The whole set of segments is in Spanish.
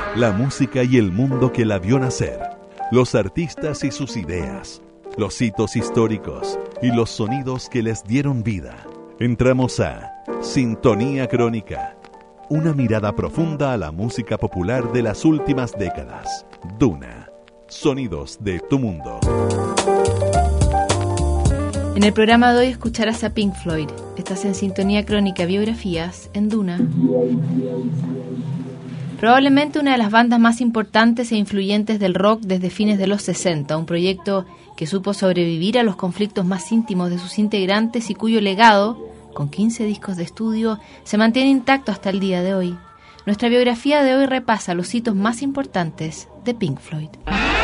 La música y el mundo que la vio nacer, los artistas y sus ideas, los hitos históricos y los sonidos que les dieron vida. Entramos a Sintonía Crónica, una mirada profunda a la música popular de las últimas décadas. Duna, sonidos de tu mundo. En el programa de hoy escucharás a Pink Floyd. Estás en Sintonía Crónica, biografías en Duna. Probablemente una de las bandas más importantes e influyentes del rock desde fines de los 60, un proyecto que supo sobrevivir a los conflictos más íntimos de sus integrantes y cuyo legado, con 15 discos de estudio, se mantiene intacto hasta el día de hoy. Nuestra biografía de hoy repasa los hitos más importantes de Pink Floyd.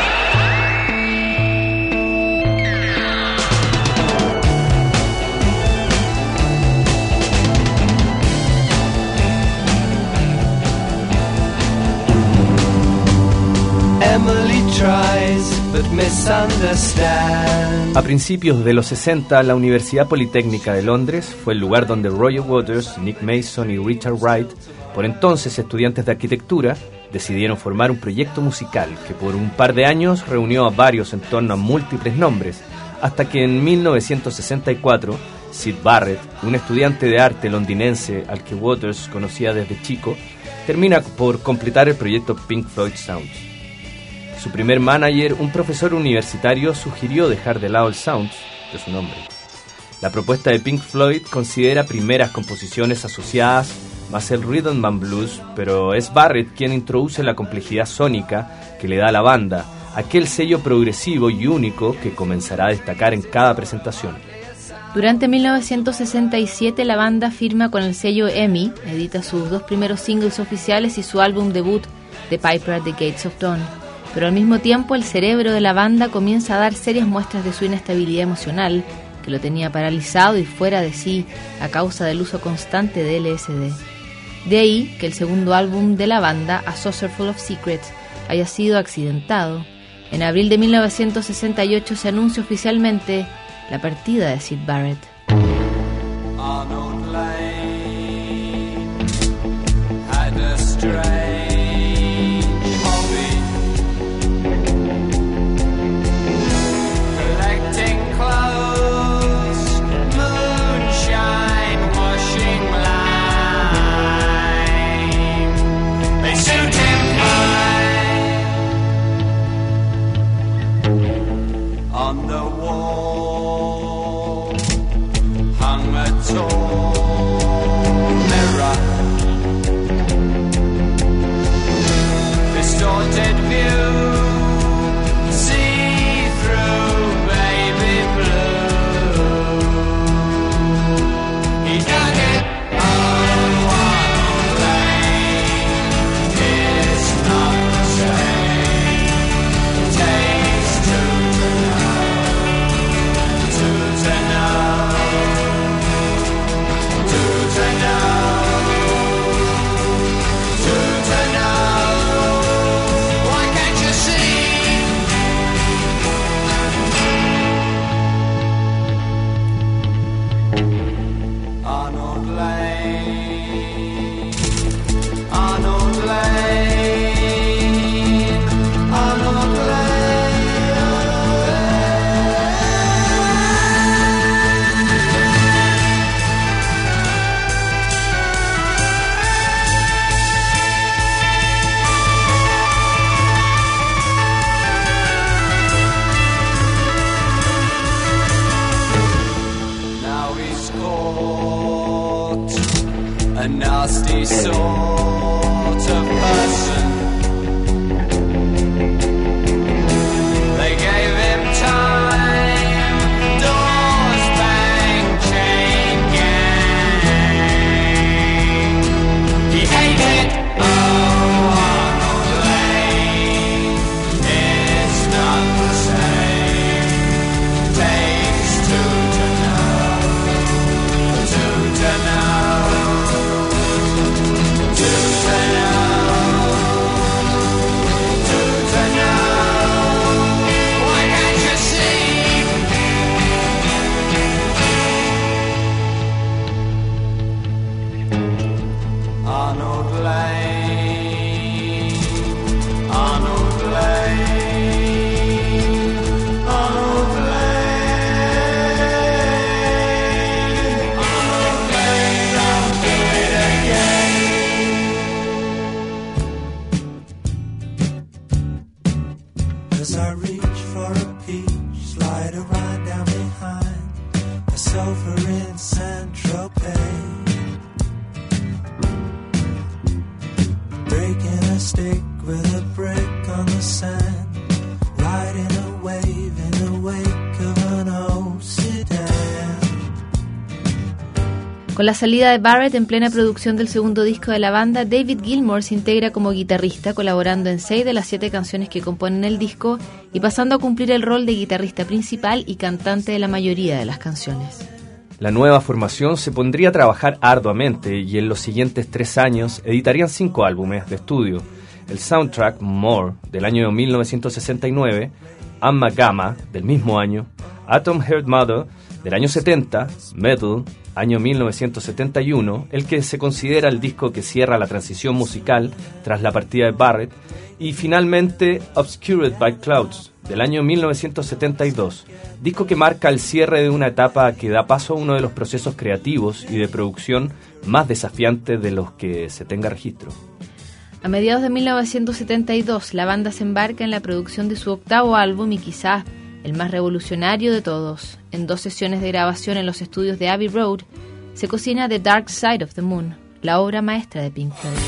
A principios de los 60, la Universidad Politécnica de Londres fue el lugar donde Roger Waters, Nick Mason y Richard Wright, por entonces estudiantes de arquitectura, decidieron formar un proyecto musical que por un par de años reunió a varios en torno a múltiples nombres, hasta que en 1964, Syd Barrett, un estudiante de arte londinense al que Waters conocía desde chico, termina por completar el proyecto Pink Floyd Sounds. Su primer manager, un profesor universitario, sugirió dejar de lado el Sounds de su nombre. La propuesta de Pink Floyd considera primeras composiciones asociadas más el rhythm and blues, pero es Barrett quien introduce la complejidad sónica que le da a la banda, aquel sello progresivo y único que comenzará a destacar en cada presentación. Durante 1967 la banda firma con el sello EMI, edita sus 2 primeros singles oficiales y su álbum debut, The Piper at the Gates of Dawn. Pero al mismo tiempo el cerebro de la banda comienza a dar serias muestras de su inestabilidad emocional, que lo tenía paralizado y fuera de sí a causa del uso constante de LSD. De ahí que el segundo álbum de la banda, A Saucer Full of Secrets, haya sido accidentado. En abril de 1968 se anuncia oficialmente la partida de Syd Barrett. Arnold Lane had a strange stick with a brick on the sand, riding a wave in the wake of an old sedan. Con la salida de Barrett en plena producción del segundo disco de la banda, David Gilmour se integra como guitarrista, colaborando en 6 de las 7 canciones que componen el disco y pasando a cumplir el rol de guitarrista principal y cantante de la mayoría de las canciones. La nueva formación se pondría a trabajar arduamente y en los siguientes 3 años editarían 5 álbumes de estudio: el soundtrack More del año 1969, Amma Gamma del mismo año, Atom Heart Mother del año 70, Metal, año 1971, el que se considera el disco que cierra la transición musical tras la partida de Barrett, y finalmente Obscured by Clouds del año 1972, disco que marca el cierre de una etapa que da paso a uno de los procesos creativos y de producción más desafiantes de los que se tenga registro. A mediados de 1972, la banda se embarca en la producción de su 8º álbum y quizás el más revolucionario de todos. En 2 sesiones de grabación en los estudios de Abbey Road, se cocina The Dark Side of the Moon, la obra maestra de Pink Floyd.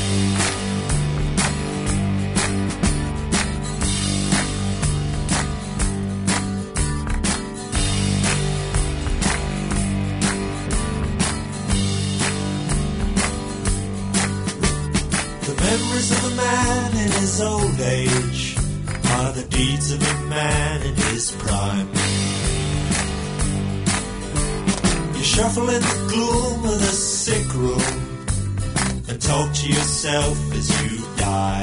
The memories of a man in his old age are the deeds of a man in his prime. You shuffle in the gloom of the sick room and talk to yourself as you die.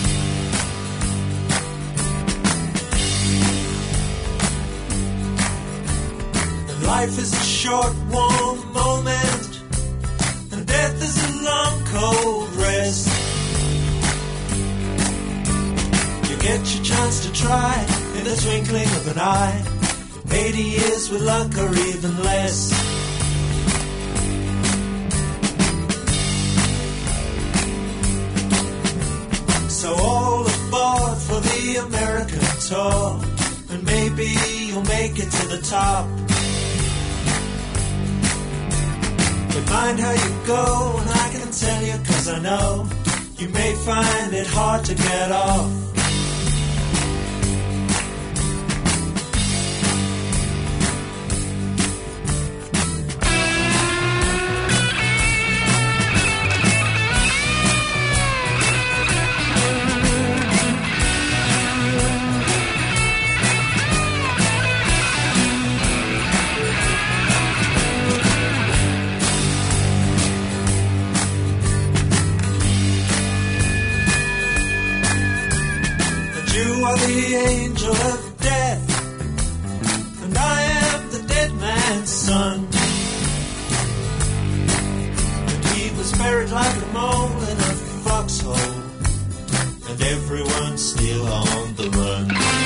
And life is a short, warm moment, and death is a long, cold rest. Get your chance to try in the twinkling of an eye. 80 years with luck or even less. So all aboard for the American tour, and maybe you'll make it to the top. But mind how you go, and I can tell you 'cause I know you may find it hard to get off. The angel of death, and I am the dead man's son. And he was buried like a mole in a foxhole, and everyone's still on the run.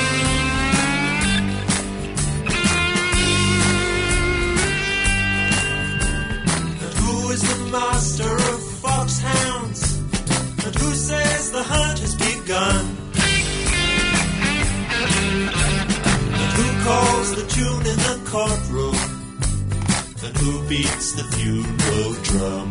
And who is the master of foxhounds? And who says the hunt has begun? Who calls the tune in the courtroom? And who beats the funeral drum?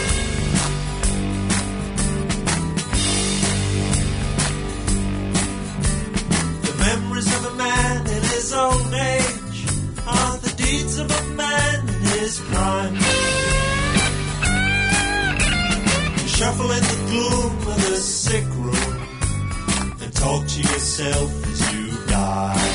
The memories of a man in his old age are the deeds of a man in his prime. You shuffle in the gloom of the sick room and talk to yourself as you die.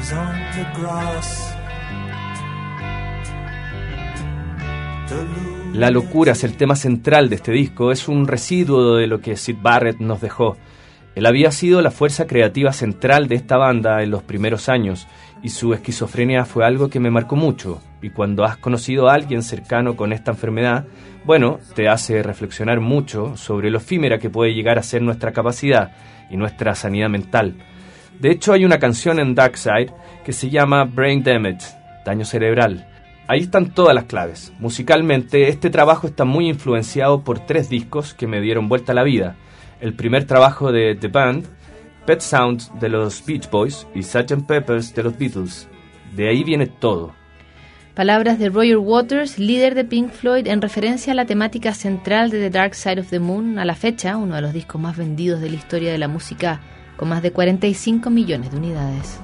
shadows on the grass. La locura es el tema central de este disco, es un residuo de lo que Syd Barrett nos dejó. Él había sido la fuerza creativa central de esta banda en los primeros años, y su esquizofrenia fue algo que me marcó mucho. Y cuando has conocido a alguien cercano con esta enfermedad, bueno, te hace reflexionar mucho sobre lo efímera que puede llegar a ser nuestra capacidad y nuestra sanidad mental. De hecho, hay una canción en Dark Side que se llama Brain Damage, daño cerebral. Ahí están todas las claves. Musicalmente, este trabajo está muy influenciado por 3 discos que me dieron vuelta a la vida. El primer trabajo de The Band, Pet Sounds de los Beach Boys y Sgt. Pepper's de los Beatles. De ahí viene todo. Palabras de Roger Waters, líder de Pink Floyd, en referencia a la temática central de The Dark Side of the Moon, a la fecha, uno de los discos más vendidos de la historia de la música, con más de 45 millones de unidades.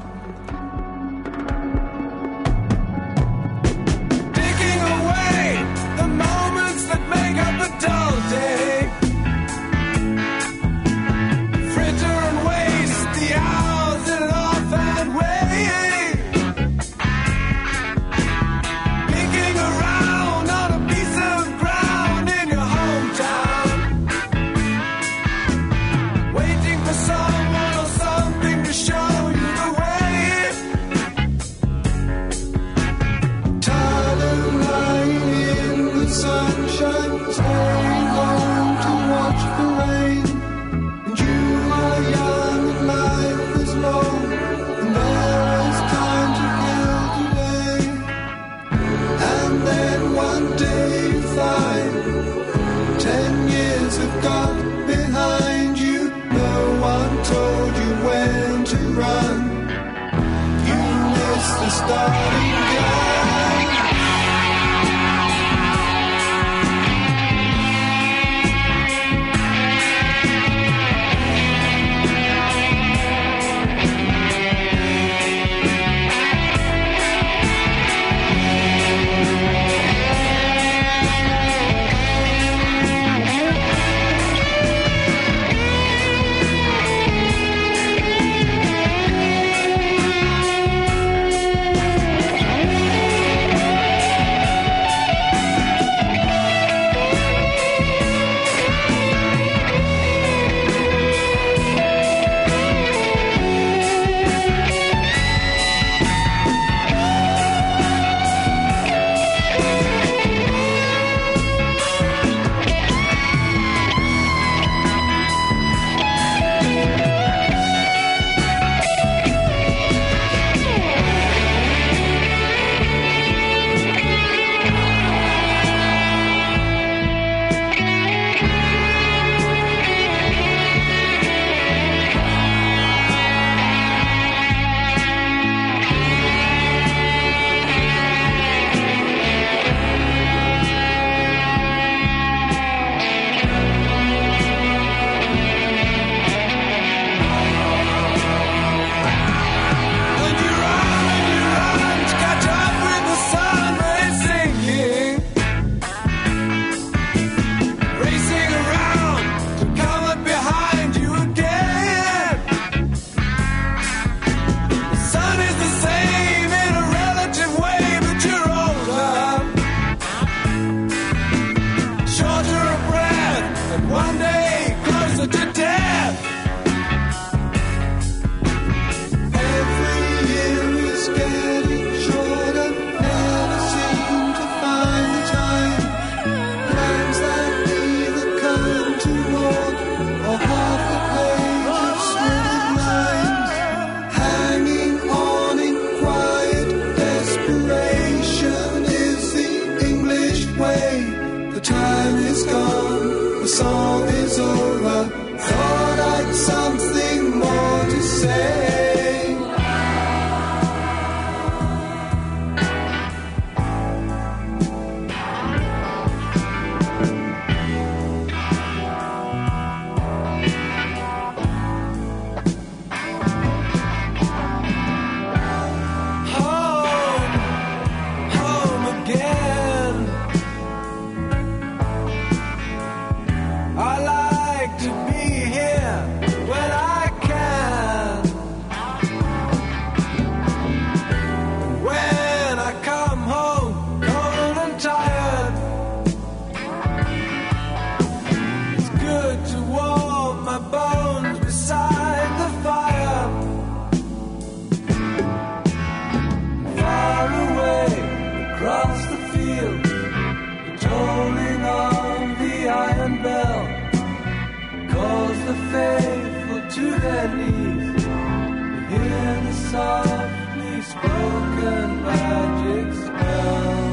release. You hear the softly spoken magic spell.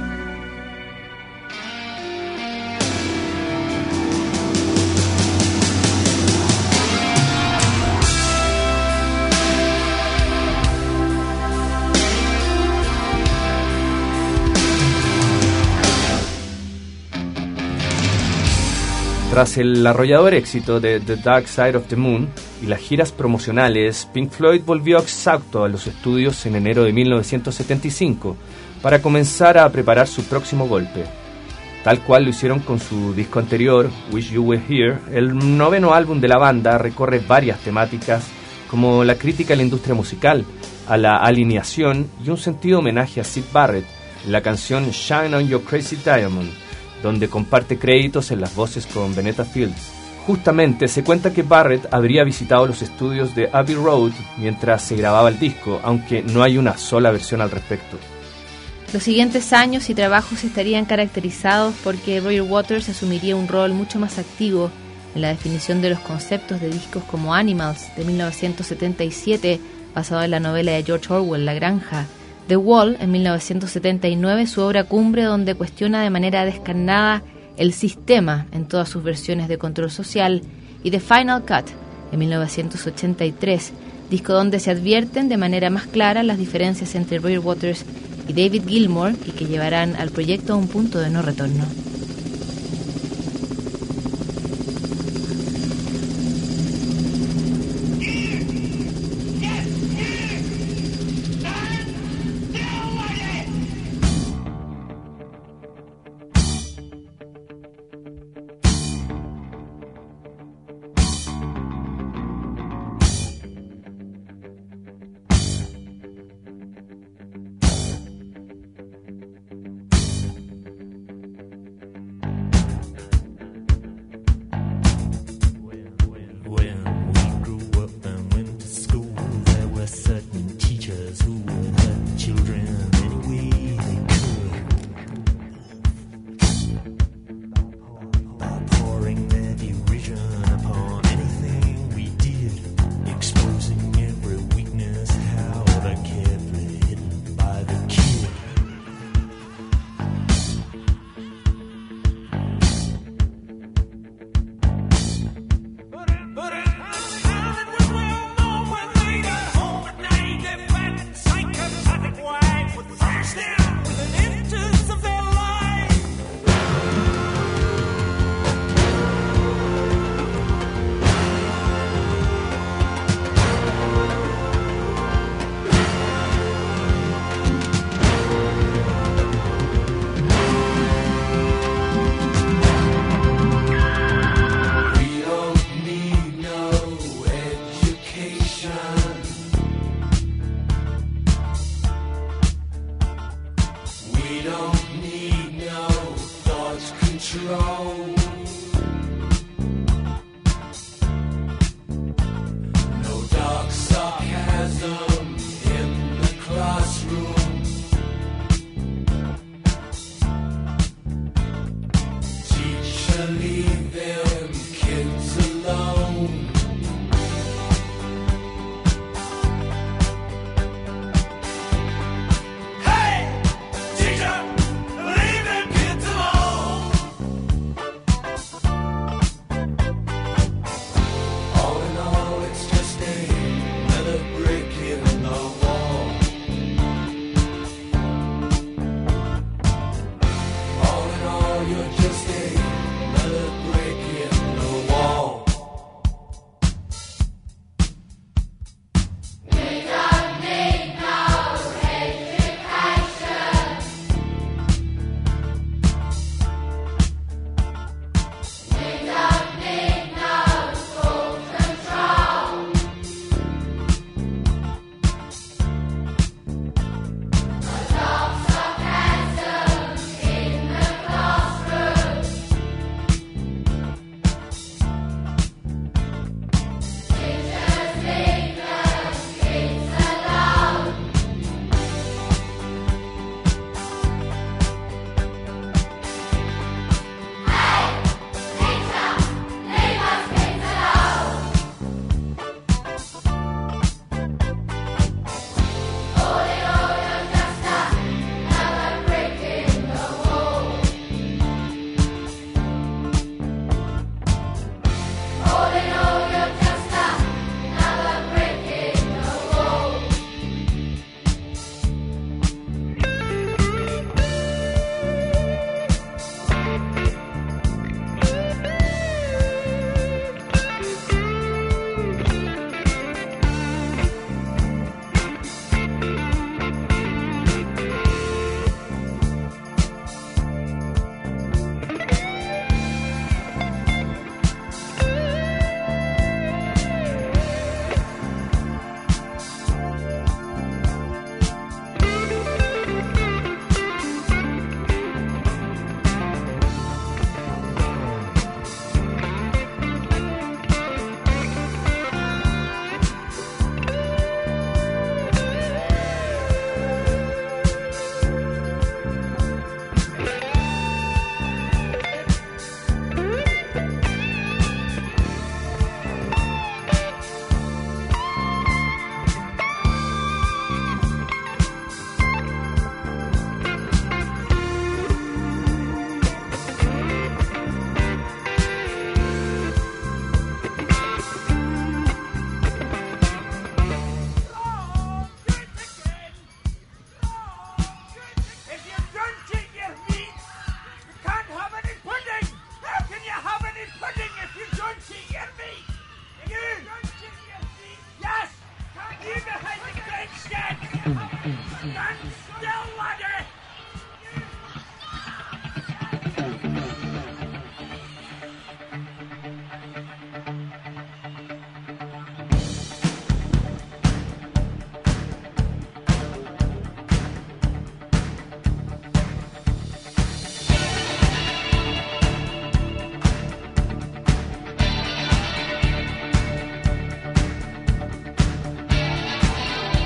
Tras el arrollador éxito de The Dark Side of the Moon y las giras promocionales, Pink Floyd volvió exhausto a los estudios en enero de 1975 para comenzar a preparar su próximo golpe. Tal cual lo hicieron con su disco anterior, Wish You Were Here, el noveno álbum de la banda recorre varias temáticas como la crítica a la industria musical, a la alineación y un sentido homenaje a Syd Barrett en la canción Shine on Your Crazy Diamond, donde comparte créditos en las voces con Venetta Fields. Justamente se cuenta que Barrett habría visitado los estudios de Abbey Road mientras se grababa el disco, aunque no hay una sola versión al respecto. Los siguientes años y trabajos estarían caracterizados porque Roger Waters asumiría un rol mucho más activo en la definición de los conceptos de discos como Animals, de 1977, basado en la novela de George Orwell, La Granja, The Wall, en 1979, su obra cumbre donde cuestiona de manera descarnada el sistema en todas sus versiones de control social, y The Final Cut, en 1983, disco donde se advierten de manera más clara las diferencias entre Roger Waters y David Gilmour y que llevarán al proyecto a un punto de no retorno.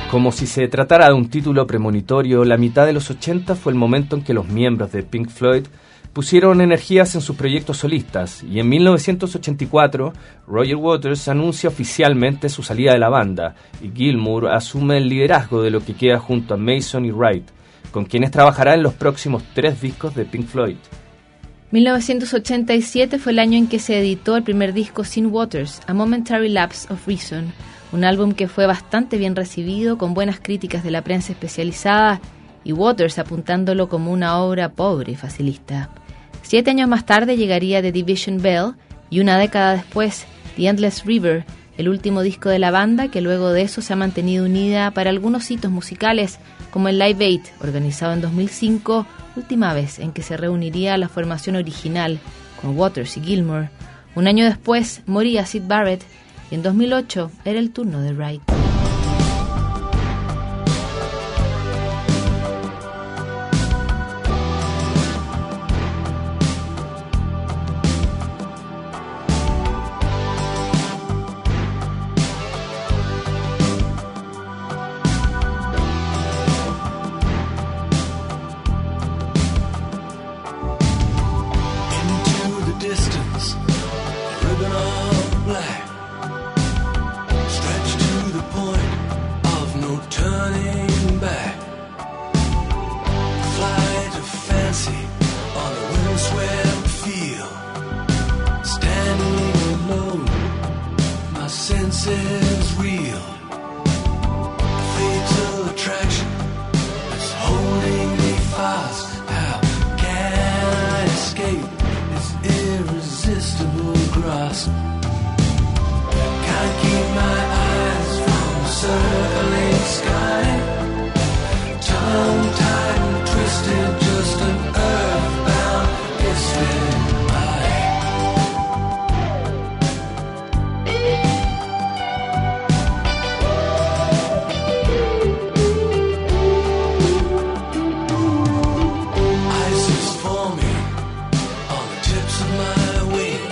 Como si se tratara de un título premonitorio, la mitad de los 80 fue el momento en que los miembros de Pink Floyd pusieron energías en sus proyectos solistas, y en 1984 Roger Waters anuncia oficialmente su salida de la banda, y Gilmour asume el liderazgo de lo que queda junto a Mason y Wright, con quienes trabajará en los próximos 3 discos de Pink Floyd. 1987 fue el año en que se editó el primer disco sin Waters, A Momentary Lapse of Reason, un álbum que fue bastante bien recibido, con buenas críticas de la prensa especializada y Waters apuntándolo como una obra pobre y facilista. 7 años más tarde llegaría The Division Bell y una década después The Endless River, el último disco de la banda, que luego de eso se ha mantenido unida para algunos hitos musicales como el Live 8, organizado en 2005, última vez en que se reuniría la formación original con Waters y Gilmour. Un año después moría Syd Barrett y en 2008 era el turno de Wright.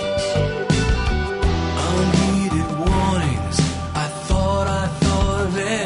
Of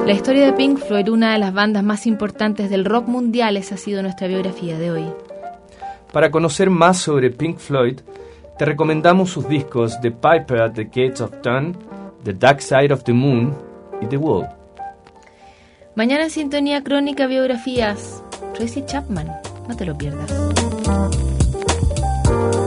La historia de Pink Floyd, una de las bandas más importantes del rock mundial, esa ha sido nuestra biografía de hoy. Para conocer más sobre Pink Floyd, te recomendamos sus discos The Piper at the Gates of Dawn, The Dark Side of the Moon y The Wall. Mañana en Sintonía Crónica Biografías, Tracy Chapman, no te lo pierdas.